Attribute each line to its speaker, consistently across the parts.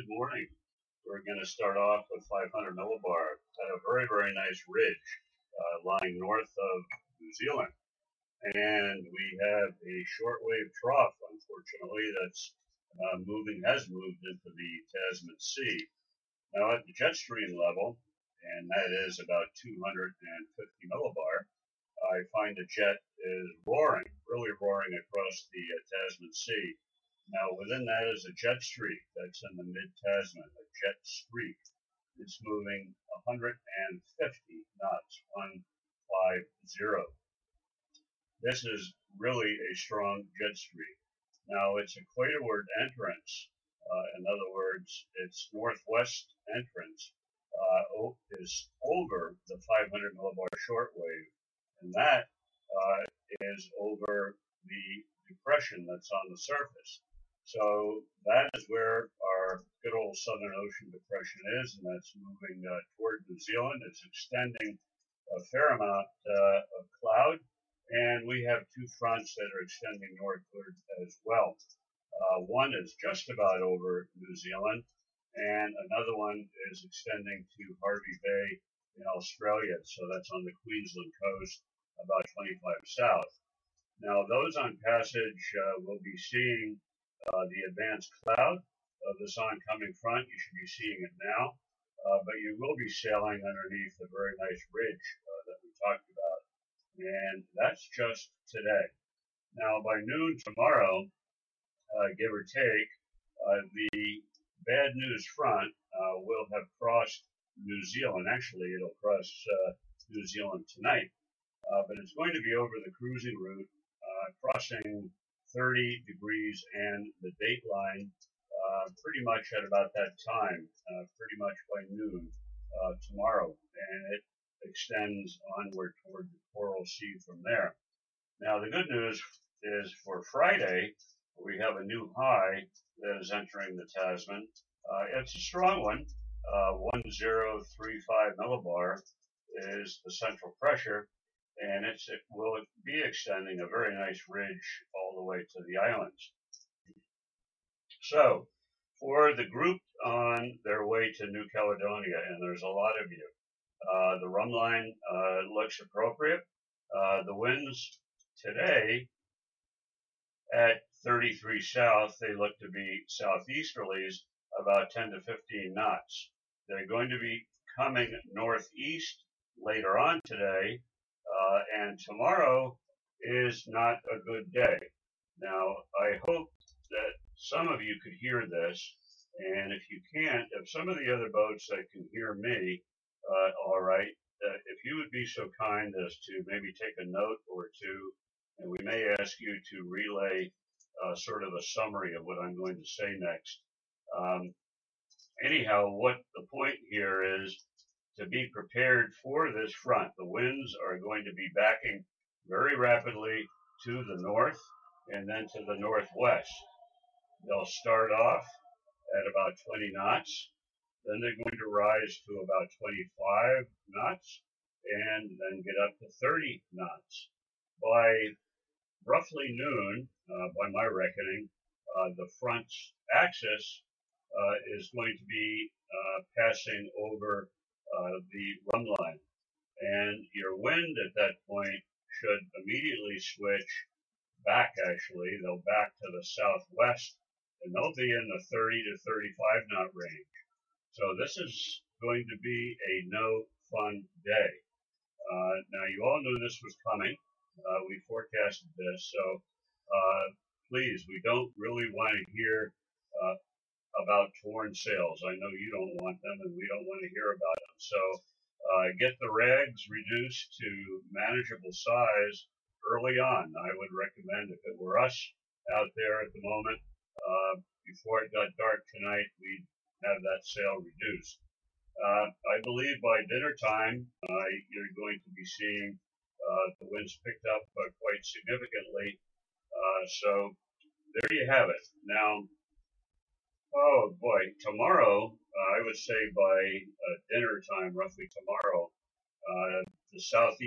Speaker 1: morning. We're going to start off with 500 millibar at a very nice ridge lying north of New Zealand. And we have a shortwave trough, unfortunately, that's has moved into the Tasman Sea. Now at the jet stream level, and that is about 250 millibar, I find the jet is roaring, really roaring across the Tasman Sea. Now within that is a jet streak that's in the mid-Tasman, a jet streak. It's moving 150 knots, 150. This is really a strong jet streak. Now its equatorward entrance, in other words, its northwest entrance is over the 500 millibar shortwave, and that is over the depression that's on the surface. So that is where our good old Southern Ocean depression is, and that's moving toward New Zealand. It's extending a fair amount of cloud, and we have two fronts that are extending northward as well. One is just about over New Zealand, and another one is extending to Hervey Bay in Australia, so that's on the Queensland coast, about 25 south. Now those on passage will be seeing the advanced cloud of this oncoming front. You should be seeing it now, but you will be sailing underneath the very nice ridge that we talked about, and that's just today. Now by noon tomorrow, give or take, the bad news front will have crossed New Zealand. Actually, it'll cross New Zealand tonight, but it's going to be over the cruising route, crossing 30 degrees and the date line pretty much at about that time, pretty much by noon tomorrow, and it extends onward toward the Coral Sea from there. Now the good news is for Friday, we have a new high that is entering the Tasman. It's a strong one. 1035 millibar is the central pressure, and it will be extending a very nice ridge all the way to the islands. So for the group on their way to New Caledonia, and there's a lot of you, the run line looks appropriate. The winds today at 33 south, they look to be southeasterlies, about 10 to 15 knots. They're going to be coming northeast later on today, and tomorrow is not a good day. Now, I hope that some of you could hear this, and if you can't, if some of the other boats that can hear me, all right, if you would be so kind as to maybe take a note or two, and we may ask you to relay sort of a summary of what I'm going to say next. Anyhow, what the point here is to be prepared for this front. The winds are going to be backing very rapidly to the north and then to the northwest. They'll start off at about 20 knots, then they're going to rise to about 25 knots, and then get up to 30 knots. By roughly noon, by my reckoning, the front's axis is going to be passing over the run line, and your wind at that point should immediately switch back. Actually, they'll back to the southwest, and they'll be in the 30 to 35 knot range. So this is going to be a no fun day. Now you all knew this was coming. We forecasted this, so please, we don't really want to hear about torn sails. I know you don't want them, and we don't want to hear about them. So get the rags reduced to manageable size early on. I would recommend, if it were us out there at the moment, before it got dark tonight, we'd have that sail reduced. I believe by dinner time, you're going to be seeing the winds picked up quite significantly. So there you have it. Now, oh boy, tomorrow, I would say by dinner time, roughly tomorrow, the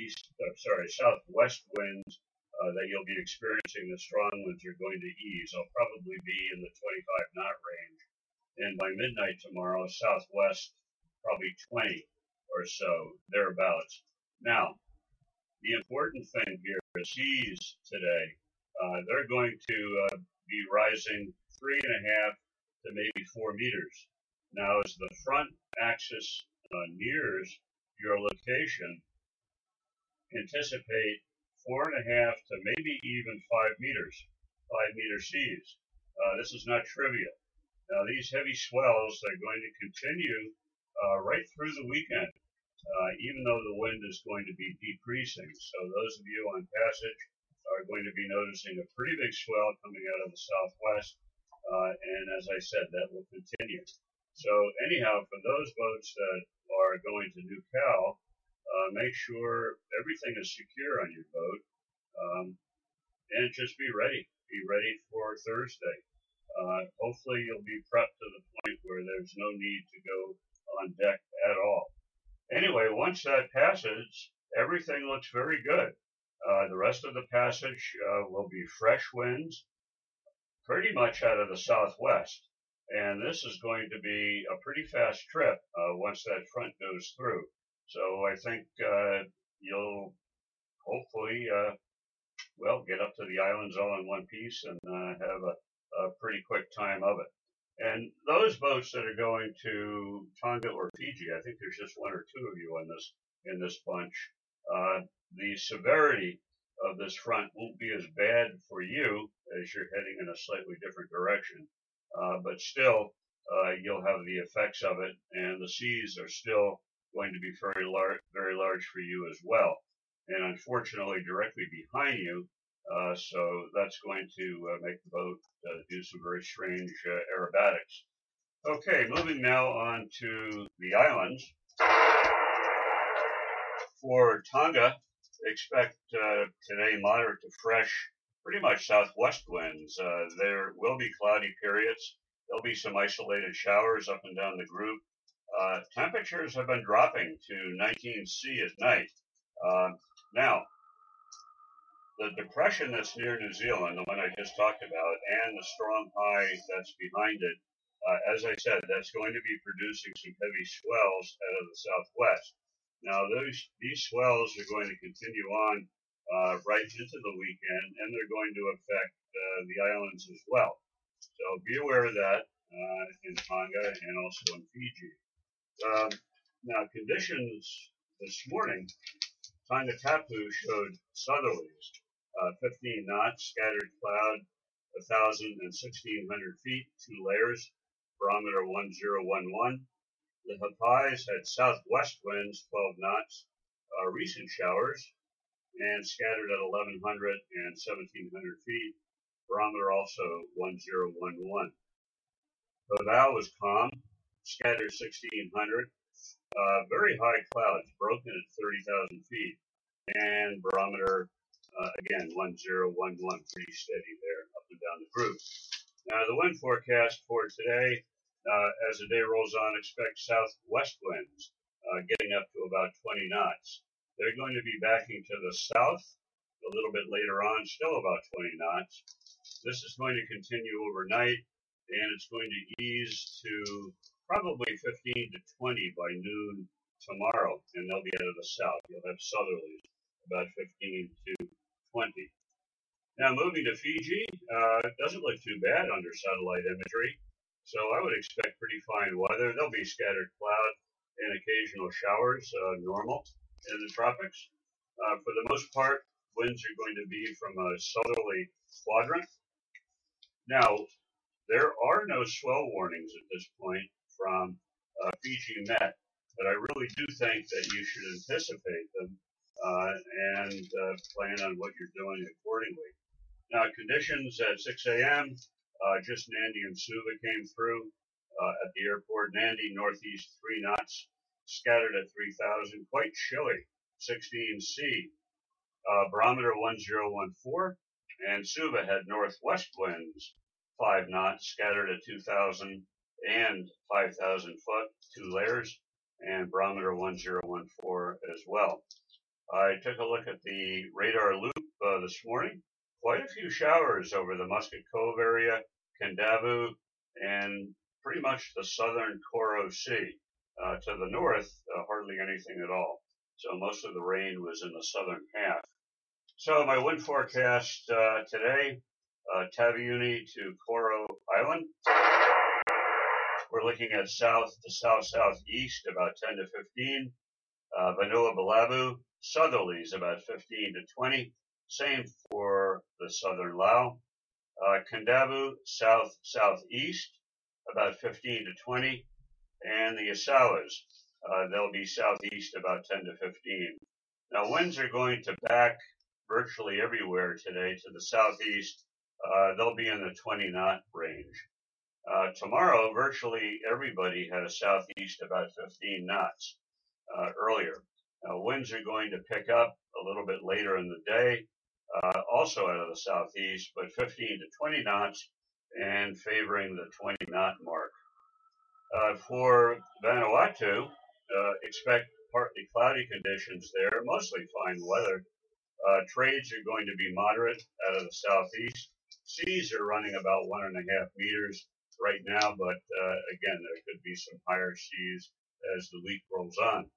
Speaker 1: southwest winds that you'll be experiencing, the strong winds, are going to ease. I'll probably be in the 25 knot range. and by midnight tomorrow, southwest probably 20 or so, thereabouts. Now, the important thing here is seas today. They're going to be rising 3.5 to maybe 4 meters. Now, as the front axis nears your location, anticipate 4.5 to maybe even 5 meters, 5 meter seas. This is not trivial. Now, these heavy swells are going to continue right through the weekend, even though the wind is going to be decreasing. So those of you on passage are going to be noticing a pretty big swell coming out of the southwest. And as I said, that will continue. So anyhow, for those boats that are going to New Cal, make sure everything is secure on your boat, and just be ready. Be ready for Thursday. Hopefully you'll be prepped to the point where there's no need to go on deck at all. Anyway, once that passes, everything looks very good. The rest of the passage will be fresh winds, pretty much out of the southwest. And this is going to be a pretty fast trip once that front goes through. So I think you'll hopefully, well, get up to the islands all in one piece and have a pretty quick time of it. And those boats that are going to Tonga or Fiji, I think there's just one or two of you in this bunch. The severity of this front won't be as bad for you as you're heading in a slightly different direction, but still you'll have the effects of it, and the seas are still going to be very large for you as well. And unfortunately, directly behind you. So that's going to make the boat do some very strange aerobatics. Okay, moving now on to the islands. For Tonga, expect today moderate to fresh, pretty much southwest winds. There will be cloudy periods. There'll be some isolated showers up and down the group. Temperatures have been dropping to 19°C at night. Now, the depression that's near New Zealand, the one I just talked about, and the strong high that's behind it, as I said, that's going to be producing some heavy swells out of the southwest. Now, these swells are going to continue on right into the weekend, and they're going to affect the islands as well. So be aware of that in Tonga and also in Fiji. Now, conditions this morning, Tonga Tapu showed southerlies. 15 knots, scattered cloud, 1,000 and 1,600 feet, 2 layers, barometer 1011. The Hapais had southwest winds, 12 knots, recent showers, and scattered at 1,100 and 1,700 feet, barometer also 1011. Davao was calm, scattered 1,600, very high clouds, broken at 30,000 feet, and barometer again, 1011, pretty steady there, up and down the group. Now, the wind forecast for today, as the day rolls on, expect southwest winds getting up to about 20 knots. They're going to be backing to the south a little bit later on, still about 20 knots. This is going to continue overnight, and it's going to ease to probably 15 to 20 by noon tomorrow, and they'll be out of the south. You'll have southerlies, about 15 to 20. Now moving to Fiji, it doesn't look too bad under satellite imagery, so I would expect pretty fine weather. There'll be scattered cloud and occasional showers, normal in the tropics. For the most part, winds are going to be from a southerly quadrant. Now, there are no swell warnings at this point from Fiji Met, but I really do think that you should anticipate them and plan on what you're doing accordingly. Now, conditions at 6 a.m., just Nandi and Suva came through at the airport. Nandi, northeast 3 knots, scattered at 3,000, quite chilly, 16°C. Barometer 1014, and Suva had northwest winds, 5 knots, scattered at 2,000 and 5,000 foot, 2 layers, and barometer 1014 as well. I took a look at the radar loop this morning. Quite a few showers over the Muscat Cove area, Kendavu, and pretty much the southern Koro Sea. To the north, hardly anything at all. So most of the rain was in the southern half. So my wind forecast today, Taveuni to Koro Island. We're looking at south to south-southeast, about 10 to 15. Vanua Balabu, southerlies, about 15 to 20. Same for the southern Lao. Kandavu, south-southeast, about 15 to 20. And the Asawas, they'll be southeast, about 10 to 15. Now, winds are going to back virtually everywhere today to the southeast. They'll be in the 20-knot range. Tomorrow, virtually everybody had a southeast about 15 knots earlier. Now, winds are going to pick up a little bit later in the day, also out of the southeast, but 15 to 20 knots and favoring the 20-knot mark. For Vanuatu, expect partly cloudy conditions there, mostly fine weather. Trades are going to be moderate out of the southeast. Seas are running about 1.5 meters right now, but again, there could be some higher seas as the week rolls on.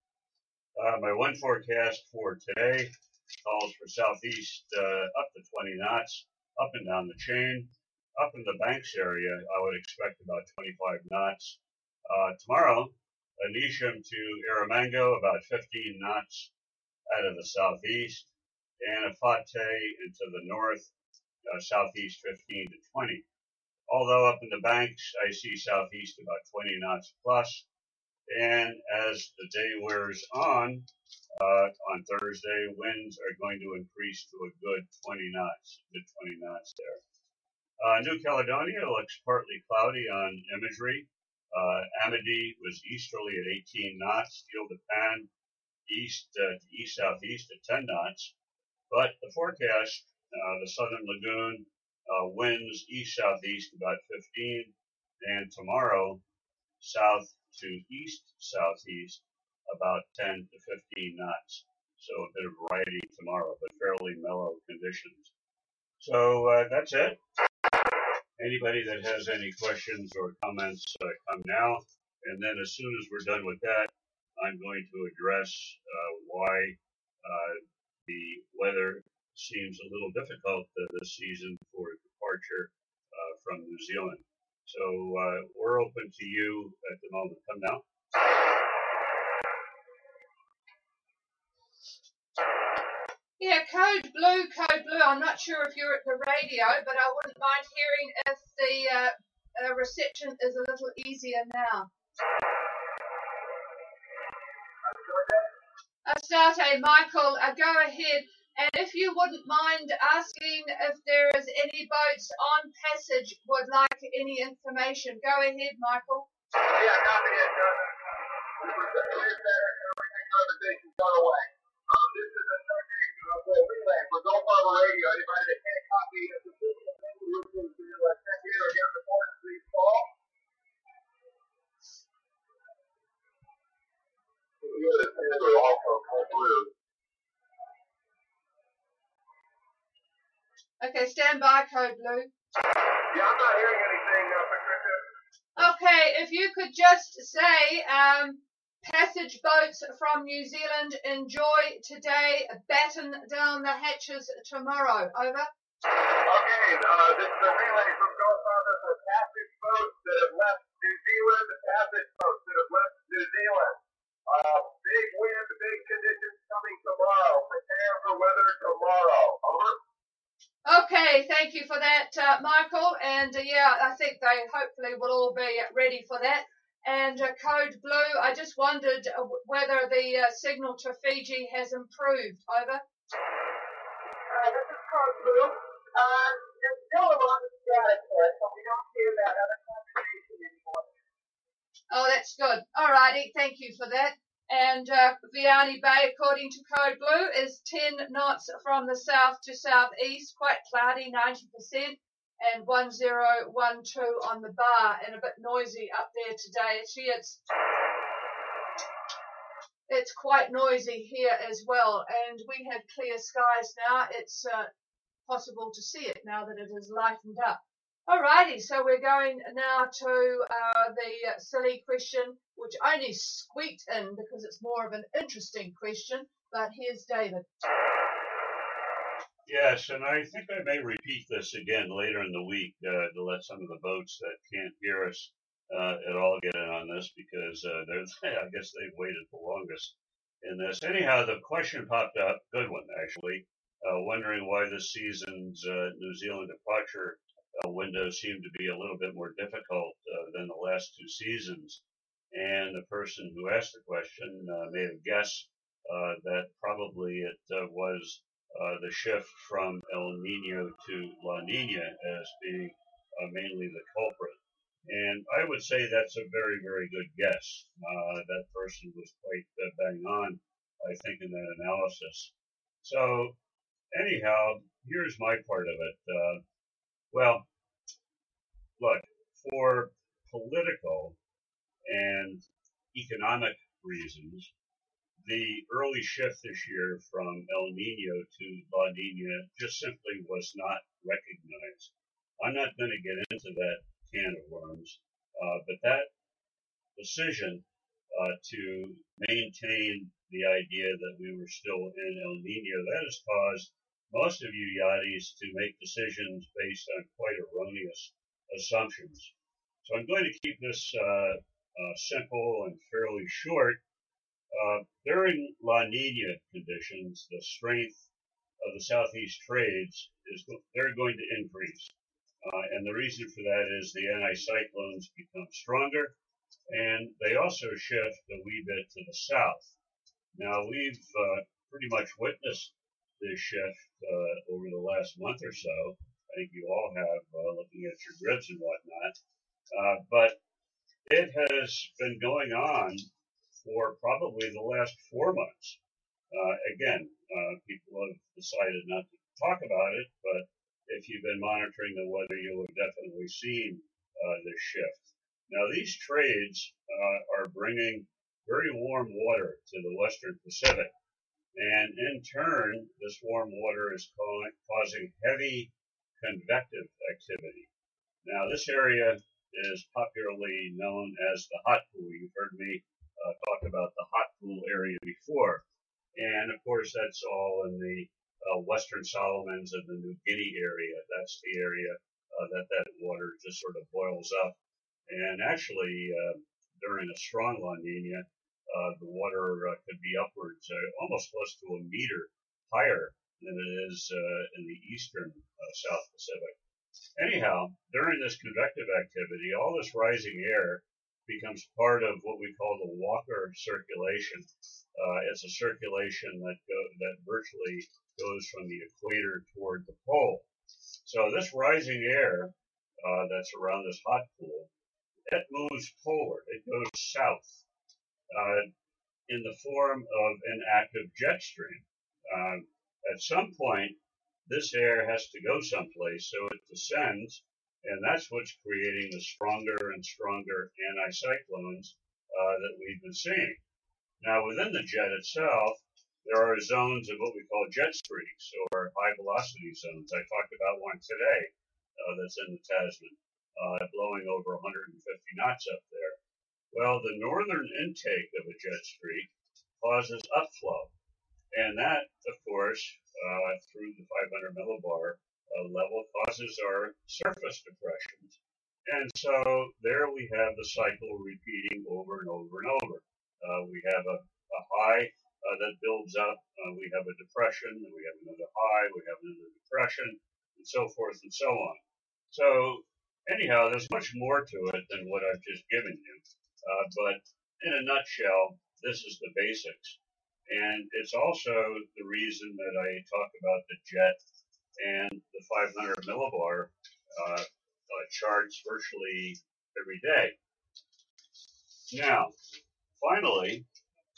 Speaker 1: My wind forecast for today calls for southeast up to 20 knots, up and down the chain. Up in the Banks area, I would expect about 25 knots. Tomorrow, Anisham to Aramango, about 15 knots out of the southeast, and Afate into the north, southeast 15 to 20. Although up in the Banks, I see southeast about 20 knots plus. And as the day wears on Thursday, winds are going to increase to a good 20 knots, mid 20 knots there. New Caledonia looks partly cloudy on imagery. Amity was easterly at 18 knots, Île de Pan east to east-southeast at 10 knots. But the forecast, the southern lagoon, winds east-southeast about 15, and tomorrow south to east-southeast about 10 to 15 knots. So a bit of variety tomorrow, but fairly mellow conditions. So that's it. Anybody that has any questions or comments, come now. And then as soon as we're done with that, I'm going to address why the weather seems a little difficult this season for departure from New Zealand. So we're open to you at the moment. Come now.
Speaker 2: Yeah, code blue. I'm not sure if you're at the radio, but I wouldn't mind hearing if the reception is a little easier now. Astarte, Michael, go ahead. And if you wouldn't mind asking if there is any boats on passage would like any information. Go ahead, Michael.
Speaker 3: Yeah, copy it. Everything conversation's gone away. This is a relay for Go Farmer Radio. Anybody that can't copy the system, listen to check in or get reports, please call.
Speaker 2: Okay, stand by, code blue.
Speaker 3: Yeah, I'm not hearing anything, Patricia.
Speaker 2: Okay, if you could just say, passage boats from New Zealand, enjoy today, batten down the hatches tomorrow. Over.
Speaker 3: Okay, this is a relay from Go Farmer for passage boats that have left New Zealand, passage boats that have left New Zealand. Big wind, big conditions coming tomorrow. Prepare for weather tomorrow. Over.
Speaker 2: Okay, thank you for that, Michael. And yeah, I think they hopefully will all be ready for that. And code blue, I just wondered whether the signal to Fiji has improved. Over.
Speaker 3: This is code blue. There's still a lot of static there, so we don't hear that other conversation anymore.
Speaker 2: Oh, that's good. All righty, thank you for that. And Vianney Bay, according to code blue, is 10 knots from the south to southeast, quite cloudy, 90%, and 1012 on the bar, and a bit noisy up there today. Actually, it's quite noisy here as well, and we have clear skies now. It's possible to see it now that it has lightened up. Alrighty, so we're going now to the silly question, which only squeaked in because it's more of an interesting question. But here's David.
Speaker 1: Yes, and I think I may repeat this again later in the week to let some of the boats that can't hear us at all get in on this because I guess they've waited the longest in this. Anyhow, the question popped up, good one actually, wondering why this season's New Zealand departure window seemed to be a little bit more difficult than the last two seasons. And the person who asked the question made a guess that probably it was the shift from El Nino to La Nina as being mainly the culprit. And I would say that's a very, very good guess. That person was quite bang on, I think, in that analysis. So, anyhow, here's my part of it. Well, look, for political and economic reasons, the early shift this year from El Nino to La Nina just simply was not recognized. I'm not going to get into that can of worms, but that decision to maintain the idea that we were still in El Nino, that has caused most of you yachties to make decisions based on quite erroneous assumptions. So I'm going to keep this simple and fairly short. During La Nina conditions, the strength of the southeast trades they're going to increase. And the reason for that is the anticyclones become stronger, and they also shift a wee bit to the south. Now, we've pretty much witnessed this shift over the last month or so. I think you all have, looking at your grids and whatnot. But it has been going on for probably the last 4 months. Again, people have decided not to talk about it, but if you've been monitoring the weather, you'll have definitely seen this shift. Now, these trades are bringing very warm water to the Western Pacific, and in turn, this warm water is causing heavy convective activity. Now, this area is popularly known as the hot pool. You've heard me talk about the hot pool area before. And of course, that's all in the Western Solomons and the New Guinea area. That's the area that water just sort of boils up. And actually, during a strong La Nina, the water could be upwards, almost close to a meter higher than it is in the eastern South Pacific. Anyhow, during this convective activity, all this rising air becomes part of what we call the Walker circulation. It's a circulation that virtually goes from the equator toward the pole. So this rising air that's around this hot pool, it moves polar. It goes south in the form of an active jet stream. At some point, this air has to go someplace, so it descends, and that's what's creating the stronger and stronger anticyclones that we've been seeing. Now, within the jet itself, there are zones of what we call jet streaks, or high velocity zones. I talked about one today that's in the Tasman, blowing over 150 knots up there. Well, the northern intake of a jet streak causes upflow, and that, of course, through the 500 millibar level, causes our surface depressions. And so there we have the cycle repeating over and over and over. We have a high that builds up, we have a depression, and we have another high, we have another depression, and so forth and so on. So anyhow, there's much more to it than what I've just given you. But in a nutshell, this is the basics. And it's also the reason that I talk about the jet and the 500 millibar charts virtually every day. Now, finally,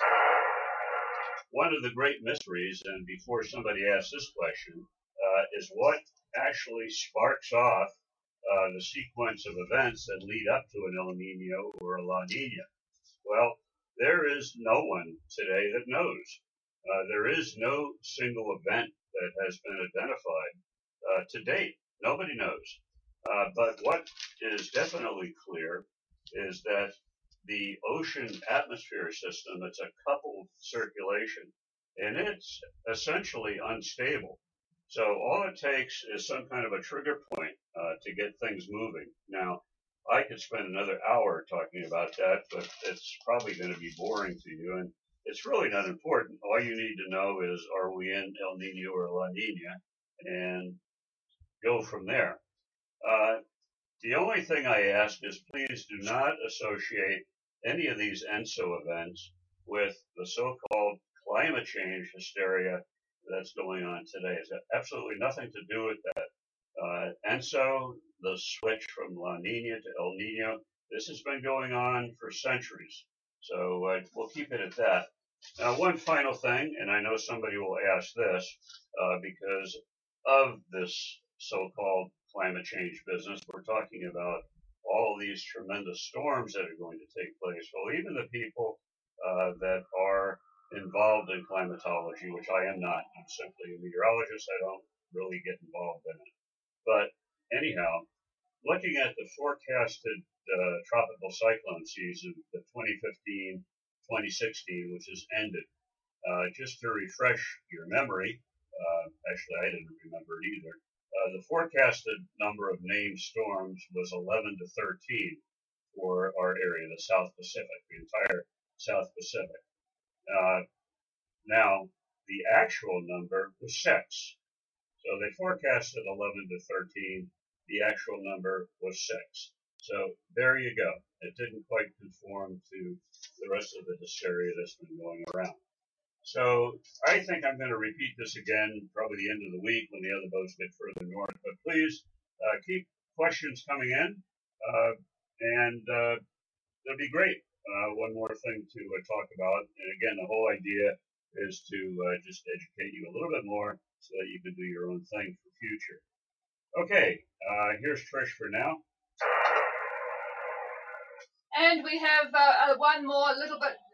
Speaker 1: one of the great mysteries, and before somebody asks this question, is what actually sparks off the sequence of events that lead up to an El Nino or a La Nina. Well, there is no one today that knows. There is no single event that has been identified to date. Nobody knows. But what is definitely clear is that the ocean atmosphere system, it's a coupled circulation, and it's essentially unstable. So all it takes is some kind of a trigger point to get things moving. Now, I could spend another hour talking about that, but it's probably going to be boring to you, and it's really not important. All you need to know is, are we in El Nino or La Nina, and go from there. Uh, the only thing I ask is please do not associate any of these ENSO events with the so-called climate change hysteria that's going on today. It's got absolutely nothing to do with that. ENSO, the switch from La Nina to El Nino, this has been going on for centuries. So we'll keep it at that. Now, one final thing, and I know somebody will ask this because of this so-called climate change business, we're talking about all these tremendous storms that are going to take place. Well, even the people that are involved in climatology, which I am not, I'm simply a meteorologist, I don't really get involved in it. But anyhow, looking at the forecasted tropical cyclone season, the 2015-2016, which has ended, just to refresh your memory, actually I didn't remember it either, the forecasted number of named storms was 11 to 13 for our area, the South Pacific, the entire South Pacific. Now, the actual number was 6. So they forecasted 11 to 13. The actual number was 6. So there you go. It didn't quite conform to the rest of the hysteria that's been going around. So I think I'm going to repeat this again, probably the end of the week when the other boats get further north. But please keep questions coming in, and it'll be great. One more thing to talk about. And again, the whole idea is to just educate you a little bit more so that you can do your own thing for future. Okay, here's Trish for now.
Speaker 2: And we have one more little bit